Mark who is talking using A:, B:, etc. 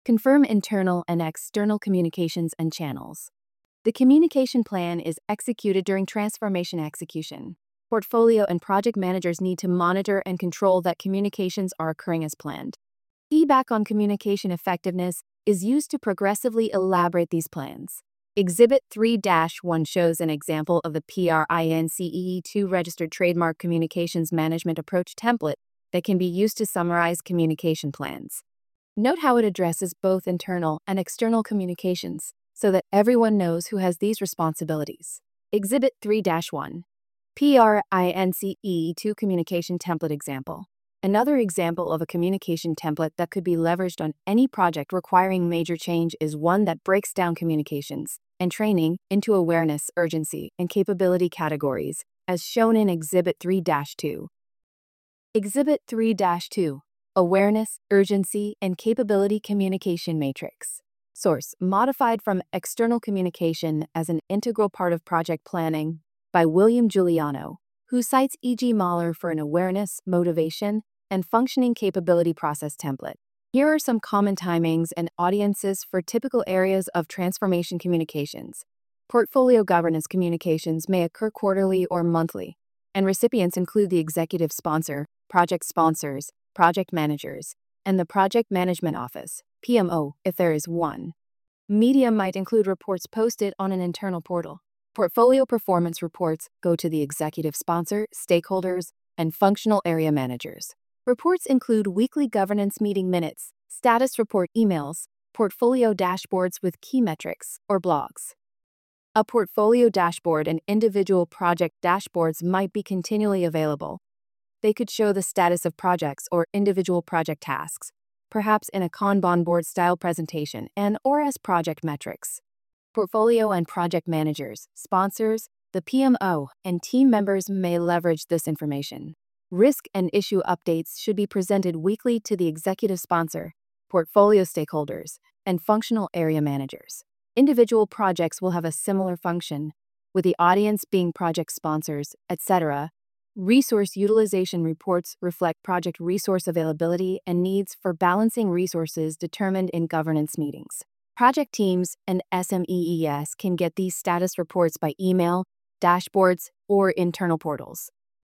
A: Confirm internal and external communications and channels. The communication plan is executed during transformation execution. Portfolio and project managers need to monitor and control that communications are occurring as planned. Feedback on communication effectiveness is used to progressively elaborate these plans. Exhibit 3-1 shows an example of the PRINCEE2 Registered Trademark Communications Management Approach template that can be used to summarize communication plans. Note how it addresses both internal and external communications so that everyone knows who has these responsibilities. Exhibit 3-1. PRINCEE2 Communication Template Example. Another example of a communication template that could be leveraged on any project requiring major change is one that breaks down communications and training into awareness, urgency, and capability categories, as shown in Exhibit 3-2. Exhibit 3-2. Awareness, Urgency, and Capability Communication Matrix. Source: modified from External Communication as an Integral Part of Project Planning by William Giuliano, who cites E.G. Mahler for an awareness, motivation, and functioning capability process template. Here are some common timings and audiences for typical areas of transformation communications. Portfolio governance communications may occur quarterly or monthly, and recipients include the executive sponsor, project sponsors, project managers, and the Project Management Office, PMO, if there is one. Media might include reports posted on an internal portal. Portfolio performance reports go to the executive sponsor, stakeholders, and functional area managers. Reports include weekly governance meeting minutes, status report emails, portfolio dashboards with key metrics, or blogs. A portfolio dashboard and individual project dashboards might be continually available. They could show the status of projects or individual project tasks, perhaps in a Kanban board-style presentation and/or as project metrics. Portfolio and project managers, sponsors, the PMO, and team members may leverage this information. Risk and issue updates should be presented weekly to the executive sponsor, portfolio stakeholders, and functional area managers. Individual projects will have a similar function, with the audience being project sponsors, etc. Resource utilization reports reflect project resource availability and needs for balancing resources determined in governance meetings. Project teams and SMEES can get these status reports by email, dashboards, or internal portals.